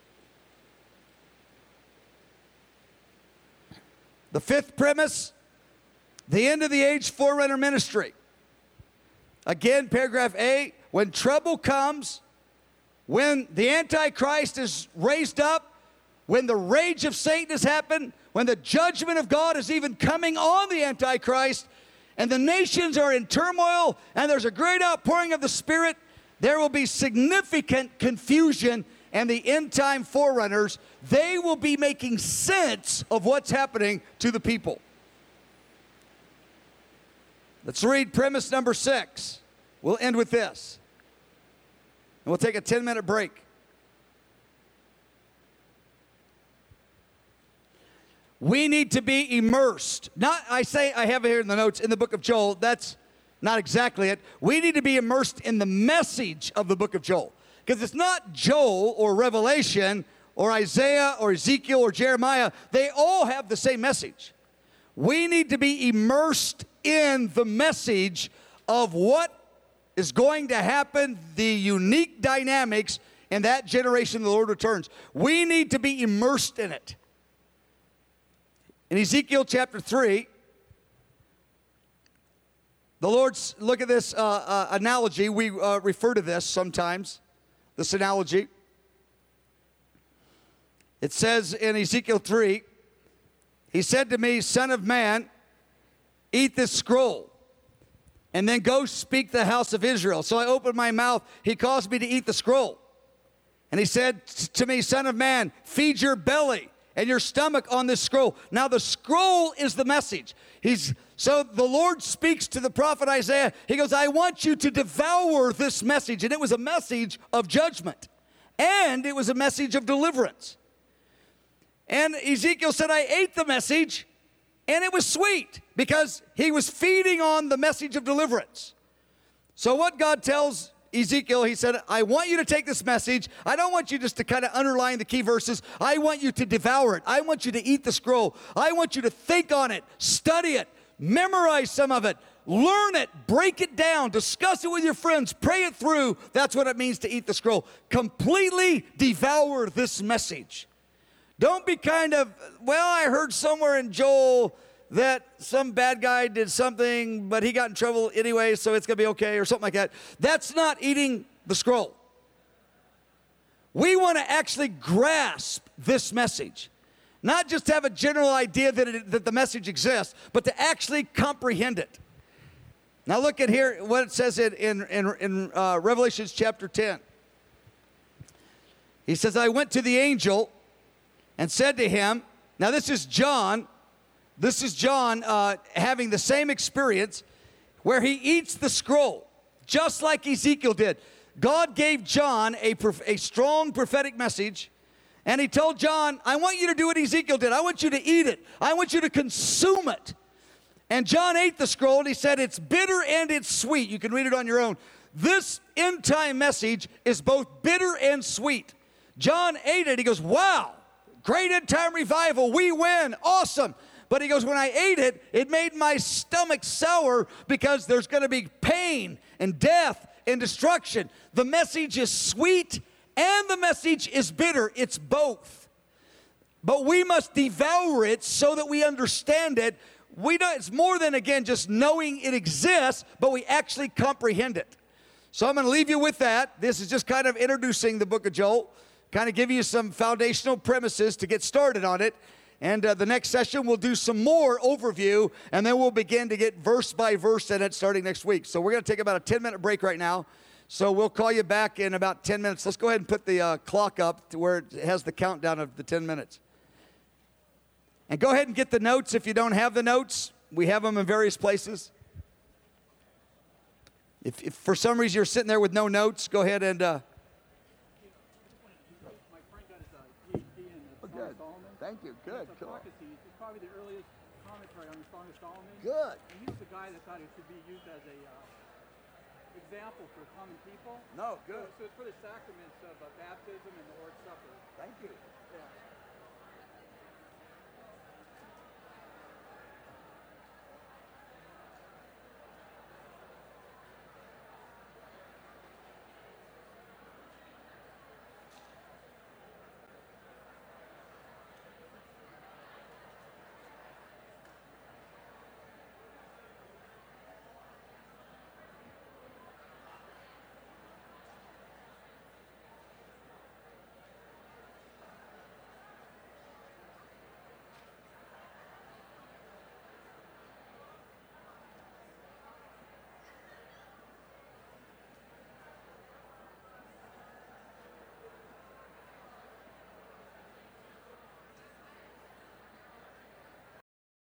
The fifth premise, the end of the age forerunner ministry. Again, paragraph A, when trouble comes, when the Antichrist is raised up, when the rage of Satan has happened, when the judgment of God is even coming on the Antichrist, and the nations are in turmoil, and there's a great outpouring of the Spirit, there will be significant confusion. And the end-time forerunners, they will be making sense of what's happening to the people. Let's read premise number six. We'll end with this. And we'll take a ten-minute break. We need to be immersed. Not, I say, I have it here in the notes, in the book of Joel. That's not exactly it. We need to be immersed in the message of the book of Joel. Because it's not Joel or Revelation or Isaiah or Ezekiel or Jeremiah. They all have the same message. We need to be immersed in the message of what is going to happen, the unique dynamics in that generation the Lord returns. We need to be immersed in it. In Ezekiel chapter three, the Lord's, look at this uh, uh, analogy. We uh, refer to this sometimes. This analogy. It says in Ezekiel three, he said to me, Son of man, eat this scroll, and then go speak to the house of Israel. So I opened my mouth. He caused me to eat the scroll. And he said to me, Son of man, feed your belly and your stomach on this scroll. Now the scroll is the message. He's So the Lord speaks to the prophet Isaiah. He goes, I want you to devour this message. And it was a message of judgment. And it was a message of deliverance. And Ezekiel said, I ate the message, and it was sweet, because he was feeding on the message of deliverance. So what God tells Ezekiel, he said, I want you to take this message. I don't want you just to kind of underline the key verses. I want you to devour it. I want you to eat the scroll. I want you to think on it, study it, memorize some of it, learn it, break it down, discuss it with your friends, pray it through. That's what it means to eat the scroll. Completely devour this message. Don't be kind of, well, I heard somewhere in Joel that some bad guy did something, but he got in trouble anyway, so it's going to be okay, or something like that. That's not eating the scroll. We want to actually grasp this message. Not just have a general idea that, it, that the message exists, but to actually comprehend it. Now look at here what it says in, in, in, in uh, Revelation chapter ten. He says, I went to the angel and said to him, now this is John, This is John uh, having the same experience where he eats the scroll, just like Ezekiel did. God gave John a, a strong prophetic message, and he told John, I want you to do what Ezekiel did. I want you to eat it. I want you to consume it. And John ate the scroll, and he said, it's bitter and it's sweet. You can read it on your own. This end-time message is both bitter and sweet. John ate it. He goes, wow, great end-time revival. We win. Awesome. But he goes, when I ate it, it made my stomach sour because there's going to be pain and death and destruction. The message is sweet and the message is bitter. It's both. but we must devour it so that we understand it. We don't, it's more than, again, just knowing it exists, but we actually comprehend it. So I'm going to leave you with that. This is just kind of introducing the book of Joel, kind of giving you some foundational premises to get started on it. And uh, the next session, we'll do some more overview, and then we'll begin to get verse by verse in it starting next week. So we're going to take about a ten-minute break right now. So we'll call you back in about ten minutes. Let's go ahead and put the uh, clock up to where it has the countdown of the ten minutes. And go ahead and get the notes if you don't have the notes. We have them in various places. If, if for some reason you're sitting there with no notes, go ahead and... Uh, My friend got his uh, P H D in the Song of Solomon. Thank you. Good. It's a prophecy. It's probably the earliest commentary on the Song of Solomon. Good. And he was the guy that thought it should be used as a uh, example for common people. No, So, so it's for the sacraments of uh, baptism and the Lord's Supper. Thank you. Yeah.